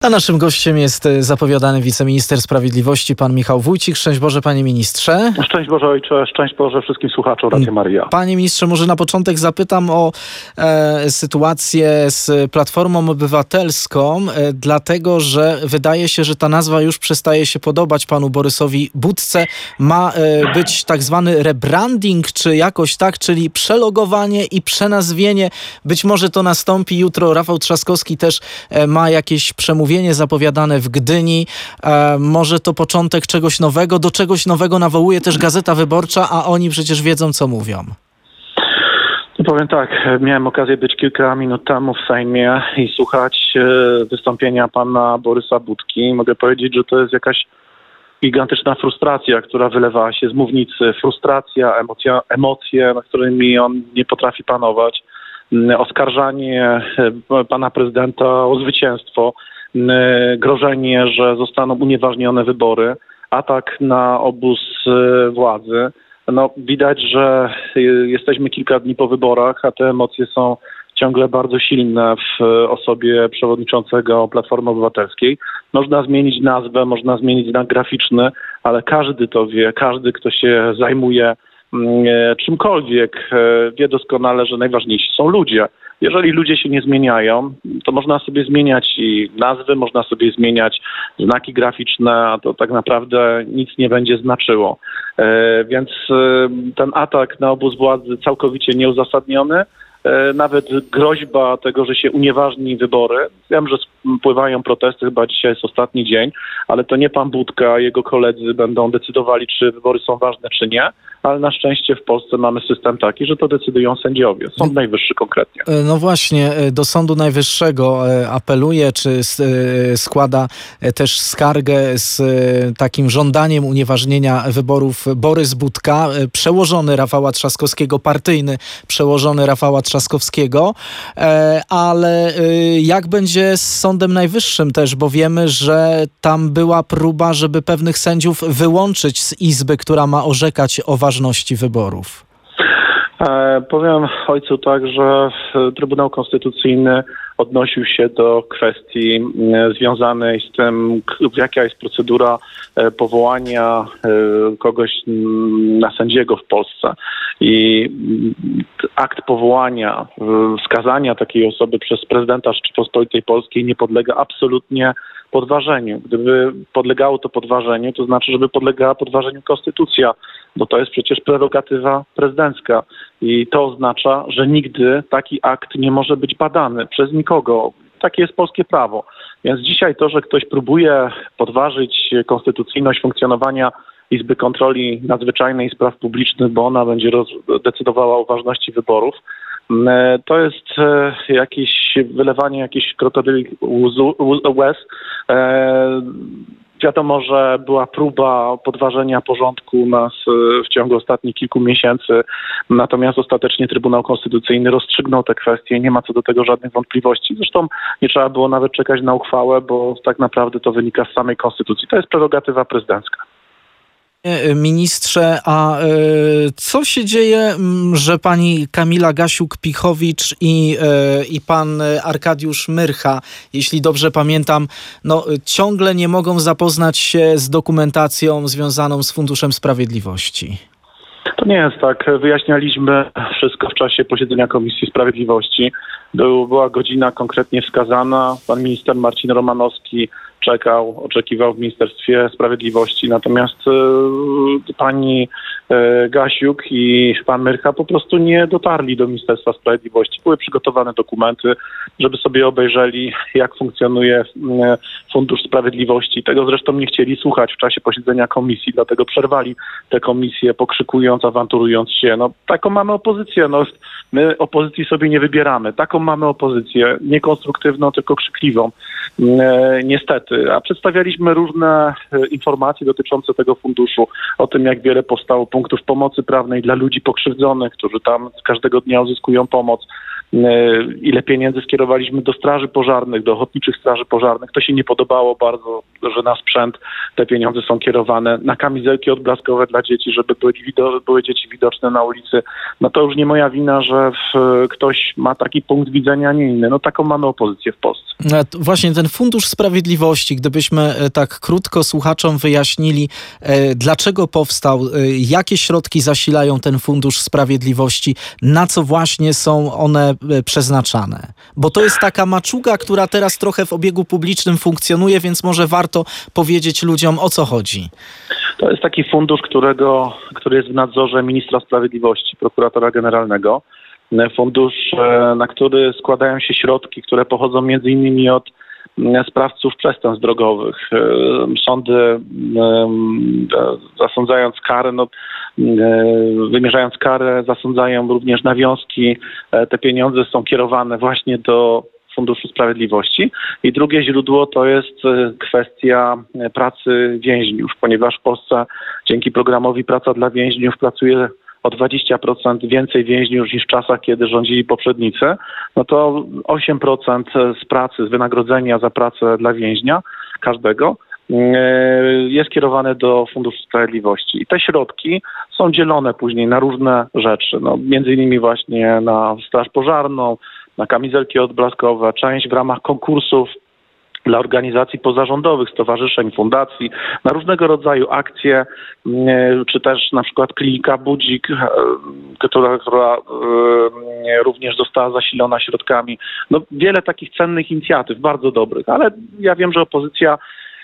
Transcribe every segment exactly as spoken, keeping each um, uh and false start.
A naszym gościem jest zapowiadany wiceminister sprawiedliwości, pan Michał Wójcik. Szczęść Boże, panie ministrze. Szczęść Boże, ojcze, szczęść Boże wszystkim słuchaczom Radia Maryja. Panie ministrze, może na początek zapytam o e, sytuację z Platformą Obywatelską, e, dlatego że wydaje się, że ta nazwa już przestaje się podobać panu Borysowi Budce. Ma e, być tak zwany rebranding, czy jakoś tak, czyli przelogowanie i przenazwienie. Być może to nastąpi jutro. Rafał Trzaskowski też e, ma jakieś przemówienie zapowiadane w Gdyni. E, może to początek czegoś nowego. Do czegoś nowego nawołuje też Gazeta Wyborcza, a oni przecież wiedzą, co mówią. No powiem tak, miałem okazję być kilka minut temu w Sejmie i słuchać e, wystąpienia pana Borysa Budki. Mogę powiedzieć, że to jest jakaś gigantyczna frustracja, która wylewała się z mównicy. Frustracja, emocja, emocje, nad którymi on nie potrafi panować. Oskarżanie e, pana prezydenta o zwycięstwo. Grożenie, że zostaną unieważnione wybory, atak na obóz władzy. No, widać, że jesteśmy kilka dni po wyborach, a te emocje są ciągle bardzo silne w osobie przewodniczącego Platformy Obywatelskiej. Można zmienić nazwę, można zmienić znak graficzny, ale każdy to wie, każdy, kto się zajmuje czymkolwiek, wie doskonale, że najważniejsi są ludzie. Jeżeli ludzie się nie zmieniają, to można sobie zmieniać i nazwy, można sobie zmieniać znaki graficzne, a to tak naprawdę nic nie będzie znaczyło. E, więc e, ten atak na obóz władzy całkowicie nieuzasadniony. E, nawet groźba tego, że się unieważni wybory. Wiem, że spływają protesty, chyba dzisiaj jest ostatni dzień, ale to nie pan Budka, jego koledzy będą decydowali, czy wybory są ważne, czy nie. Ale na szczęście w Polsce mamy system taki, że to decydują sędziowie. Sąd Najwyższy konkretnie. No właśnie, do Sądu Najwyższego apeluje, czy składa też skargę z takim żądaniem unieważnienia wyborów Borys Budka, przełożony Rafała Trzaskowskiego, partyjny przełożony Rafała Trzaskowskiego. Ale jak będzie z Sądem Najwyższym też, bo wiemy, że tam była próba, żeby pewnych sędziów wyłączyć z izby, która ma orzekać o ważności wyborów. E, powiem ojcu tak, że Trybunał Konstytucyjny odnosił się do kwestii e, związanej z tym, jaka jest procedura e, powołania e, kogoś m, na sędziego w Polsce. I m, akt powołania, e, wskazania takiej osoby przez prezydenta Rzeczypospolitej Polskiej nie podlega absolutnie podważeniu. Gdyby podlegało to podważeniu, to znaczy, żeby podlegała podważeniu konstytucja, bo to jest przecież prerogatywa prezydencka i to oznacza, że nigdy taki akt nie może być badany przez nikogo. Takie jest polskie prawo. Więc dzisiaj to, że ktoś próbuje podważyć konstytucyjność funkcjonowania Izby Kontroli Nadzwyczajnej i Spraw Publicznych, bo ona będzie roz- decydowała o ważności wyborów, to jest jakieś wylewanie jakichś krokodylich łez. Wiadomo, że była próba podważenia porządku nas w ciągu ostatnich kilku miesięcy, natomiast ostatecznie Trybunał Konstytucyjny rozstrzygnął te kwestie. Nie ma co do tego żadnych wątpliwości. Zresztą nie trzeba było nawet czekać na uchwałę, bo tak naprawdę to wynika z samej Konstytucji. To jest prerogatywa prezydencka. Ministrze, a y, co się dzieje, że pani Kamila Gasiuk-Pichowicz i, y, i pan Arkadiusz Myrcha, jeśli dobrze pamiętam, no, ciągle nie mogą zapoznać się z dokumentacją związaną z Funduszem Sprawiedliwości? To nie jest tak. Wyjaśnialiśmy wszystko w czasie posiedzenia Komisji Sprawiedliwości. Był, była godzina konkretnie wskazana. Pan minister Marcin Romanowski czekał, oczekiwał w Ministerstwie Sprawiedliwości. Natomiast y, pani y, Gasiuk i pan Myrcha po prostu nie dotarli do Ministerstwa Sprawiedliwości. Były przygotowane dokumenty, żeby sobie obejrzeli, jak funkcjonuje y, Fundusz Sprawiedliwości. Tego zresztą nie chcieli słuchać w czasie posiedzenia komisji, dlatego przerwali te komisje, pokrzykując, awanturując się. No, taką mamy opozycję. No, my opozycji sobie nie wybieramy. Taką mamy opozycję. Nie konstruktywną, tylko krzykliwą. Y, niestety. A przedstawialiśmy różne informacje dotyczące tego funduszu, o tym, jak wiele powstało punktów pomocy prawnej dla ludzi pokrzywdzonych, którzy tam z każdego dnia uzyskują pomoc. ile pieniędzy skierowaliśmy do straży pożarnych, do ochotniczych straży pożarnych. To się nie podobało bardzo, że na sprzęt te pieniądze są kierowane, na kamizelki odblaskowe dla dzieci, żeby były, były dzieci widoczne na ulicy. No to już nie moja wina, że w, ktoś ma taki punkt widzenia, a nie inny. No taką mamy opozycję w Polsce. Właśnie ten Fundusz Sprawiedliwości, gdybyśmy tak krótko słuchaczom wyjaśnili, dlaczego powstał, jakie środki zasilają ten Fundusz Sprawiedliwości, na co właśnie są one przeznaczane. Bo to jest taka maczuga, która teraz trochę w obiegu publicznym funkcjonuje, więc może warto powiedzieć ludziom, o co chodzi. To jest taki fundusz, którego, który jest w nadzorze ministra sprawiedliwości, prokuratora generalnego. Fundusz, na który składają się środki, które pochodzą między innymi od sprawców przestępstw drogowych. Sądy, zasądzając karę, no, wymierzając karę, zasądzają również nawiązki. Te pieniądze są kierowane właśnie do Funduszu Sprawiedliwości. I drugie źródło to jest kwestia pracy więźniów, ponieważ w Polsce dzięki programowi Praca dla Więźniów pracuje o dwadzieścia procent więcej więźniów niż w czasach, kiedy rządzili poprzednicy, no to osiem procent z pracy, z wynagrodzenia za pracę dla więźnia każdego jest kierowane do Funduszu Sprawiedliwości. I te środki są dzielone później na różne rzeczy, no, między innymi właśnie na straż pożarną, na kamizelki odblaskowe, część w ramach konkursów dla organizacji pozarządowych, stowarzyszeń, fundacji, na różnego rodzaju akcje, czy też na przykład klinika Budzik, która, która również została zasilona środkami. No, wiele takich cennych inicjatyw, bardzo dobrych, ale ja wiem, że opozycja,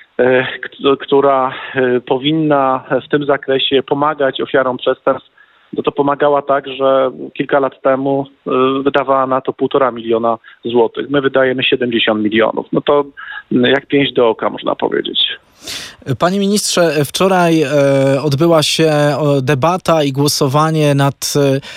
która powinna w tym zakresie pomagać ofiarom przestępstw, no to pomagała tak, że kilka lat temu wydawała na to półtora miliona złotych. My wydajemy siedemdziesiąt milionów. No to jak pięść do oka, można powiedzieć. Panie ministrze, wczoraj e, odbyła się debata i głosowanie nad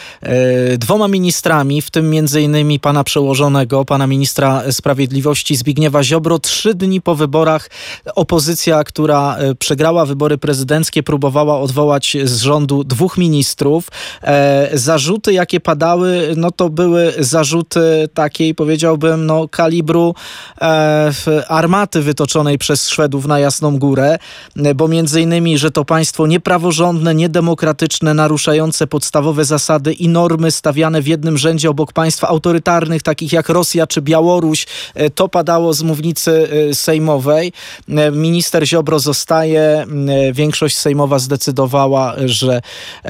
e, dwoma ministrami, w tym między innymi pana przełożonego, pana ministra sprawiedliwości Zbigniewa Ziobro. Trzy dni po wyborach opozycja, która przegrała wybory prezydenckie, próbowała odwołać z rządu dwóch ministrów. E, zarzuty, jakie padały, no to były zarzuty takiej, powiedziałbym, no kalibru e, armaty wytoczonej przez Szwedów na Jasną Górę, bo między innymi, że to państwo niepraworządne, niedemokratyczne, naruszające podstawowe zasady i normy stawiane w jednym rzędzie obok państw autorytarnych, takich jak Rosja czy Białoruś. To padało z mównicy sejmowej. Minister Ziobro zostaje. Większość sejmowa zdecydowała, że,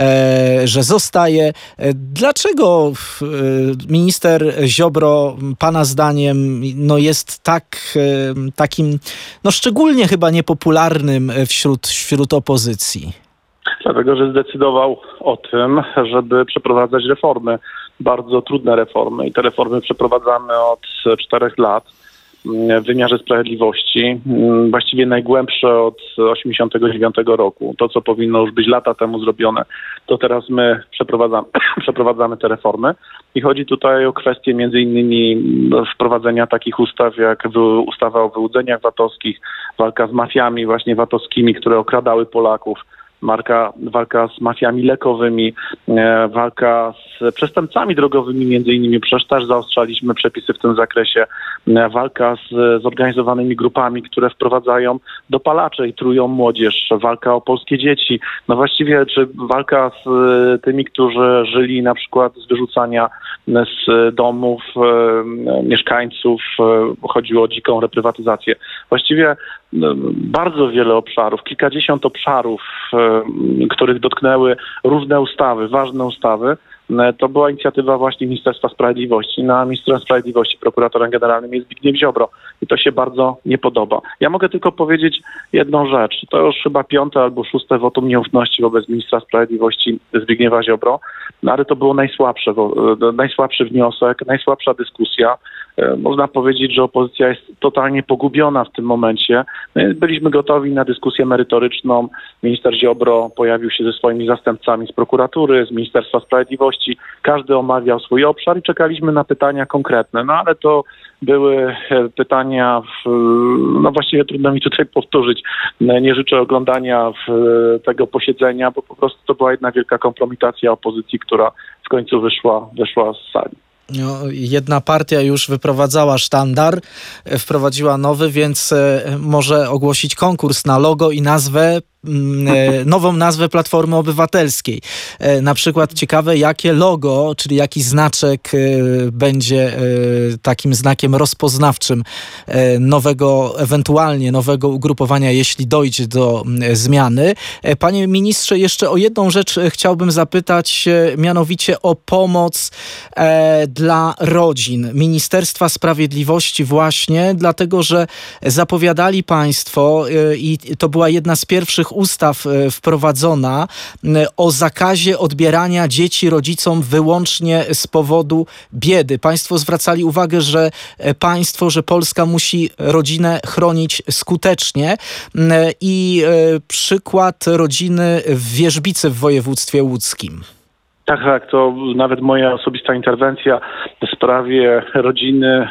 że zostaje. Dlaczego minister Ziobro, pana zdaniem, no jest tak takim, no szczególnie chyba niepopularnym wśród, wśród opozycji? Dlatego, że zdecydował o tym, żeby przeprowadzać reformy, bardzo trudne reformy. I te reformy przeprowadzamy od czterech lat w wymiarze sprawiedliwości, właściwie najgłębsze od osiemdziesiątego dziewiątego roku. To, co powinno już być lata temu zrobione, to teraz my przeprowadzamy, przeprowadzamy te reformy. I chodzi tutaj o kwestię między innymi wprowadzenia takich ustaw jak ustawa o wyłudzeniach VAT-owskich, walka z mafiami właśnie VAT-owskimi, które okradały Polaków, Marka, walka z mafiami lekowymi, e, walka z przestępcami drogowymi między innymi, przecież też zaostrzaliśmy przepisy w tym zakresie, e, walka z zorganizowanymi grupami, które wprowadzają dopalacze i trują młodzież, walka o polskie dzieci, no właściwie czy walka z e, tymi, którzy żyli na przykład z wyrzucania z domów e, mieszkańców, e, chodziło o dziką reprywatyzację. Właściwie bardzo wiele obszarów, kilkadziesiąt obszarów, których dotknęły różne ustawy, ważne ustawy. To była inicjatywa właśnie Ministerstwa Sprawiedliwości. Na Ministrem Sprawiedliwości prokuratorem generalnym jest Zbigniew Ziobro i to się bardzo nie podoba. Ja mogę tylko powiedzieć jedną rzecz. To już chyba piąte albo szóste wotum nieufności wobec ministra Sprawiedliwości Zbigniewa Ziobro, no ale to było najsłabsze, najsłabszy wniosek, najsłabsza dyskusja. Można powiedzieć, że opozycja jest totalnie pogubiona w tym momencie. My byliśmy gotowi na dyskusję merytoryczną. Minister Ziobro pojawił się ze swoimi zastępcami z prokuratury, z Ministerstwa Sprawiedliwości. Każdy omawiał swój obszar i czekaliśmy na pytania konkretne. No ale to były pytania, w, no właściwie trudno mi tutaj powtórzyć. Nie życzę oglądania w tego posiedzenia, bo po prostu to była jedna wielka kompromitacja opozycji, która w końcu wyszła, wyszła z sali. No, jedna partia już wyprowadzała sztandar, wprowadziła nowy, więc może ogłosić konkurs na logo i nazwę, nową nazwę Platformy Obywatelskiej. Na przykład ciekawe, jakie logo, czyli jaki znaczek będzie takim znakiem rozpoznawczym nowego, ewentualnie nowego ugrupowania, jeśli dojdzie do zmiany. Panie ministrze, jeszcze o jedną rzecz chciałbym zapytać, mianowicie o pomoc dla rodzin Ministerstwa Sprawiedliwości właśnie, dlatego, że zapowiadali państwo i to była jedna z pierwszych ustaw wprowadzona o zakazie odbierania dzieci rodzicom wyłącznie z powodu biedy. Państwo zwracali uwagę, że państwo, że Polska musi rodzinę chronić skutecznie i przykład rodziny w Wierzbicy w województwie łódzkim. Tak, tak, to nawet moja osobista interwencja w sprawie rodziny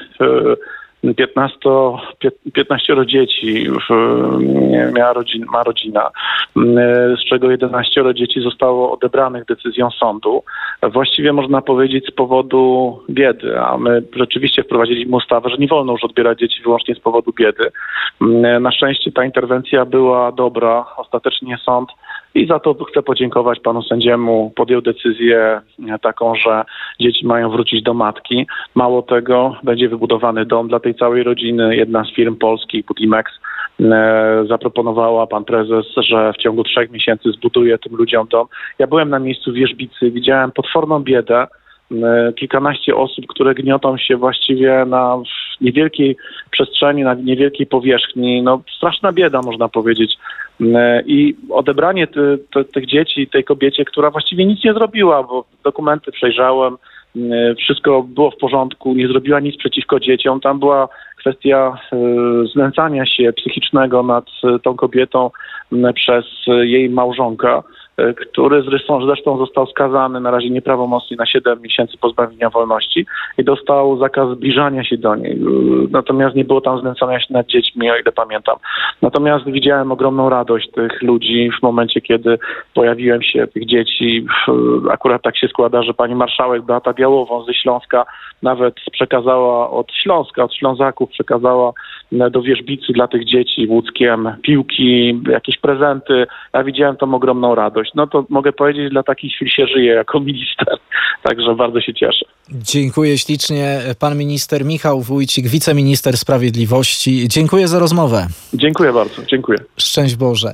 piętnaścioro dzieci miała rodzin, ma rodzina, z czego jedenaścioro dzieci zostało odebranych decyzją sądu. Właściwie można powiedzieć z powodu biedy, a my rzeczywiście wprowadziliśmy ustawę, że nie wolno już odbierać dzieci wyłącznie z powodu biedy. Na szczęście ta interwencja była dobra. Ostatecznie sąd, i za to chcę podziękować panu sędziemu, podjął decyzję taką, że dzieci mają wrócić do matki. Mało tego, będzie wybudowany dom dla tej całej rodziny. Jedna z firm polskich, Budimex, zaproponowała, pan prezes, że w ciągu trzech miesięcy zbuduje tym ludziom dom. Ja byłem na miejscu w Wierzbicy, widziałem potworną biedę. Kilkanaście osób, które gniotą się właściwie na niewielkiej przestrzeni, na niewielkiej powierzchni. No straszna bieda, można powiedzieć. I odebranie ty, ty, tych dzieci tej kobiecie, która właściwie nic nie zrobiła, bo dokumenty przejrzałem, wszystko było w porządku, nie zrobiła nic przeciwko dzieciom. Tam była kwestia znęcania się psychicznego nad tą kobietą przez jej małżonka, który zresztą, zresztą został skazany na razie nieprawomocnie na siedem miesięcy pozbawienia wolności i dostał zakaz zbliżania się do niej. Natomiast nie było tam znęcania się nad dziećmi, o ile pamiętam. Natomiast widziałem ogromną radość tych ludzi w momencie, kiedy pojawiłem się, tych dzieci. Akurat tak się składa, że pani marszałek Beata Białowąs ze Śląska nawet przekazała od Śląska, od Ślązaków przekazała do Wierzbicy dla tych dzieci łódzkiem piłki, jakieś prezenty. Ja widziałem tą ogromną radość. No to mogę powiedzieć, dla takich chwil się żyje jako minister. Także bardzo się cieszę. Dziękuję ślicznie. Pan minister Michał Wójcik, wiceminister sprawiedliwości. Dziękuję za rozmowę. Dziękuję bardzo. Dziękuję. Szczęść Boże.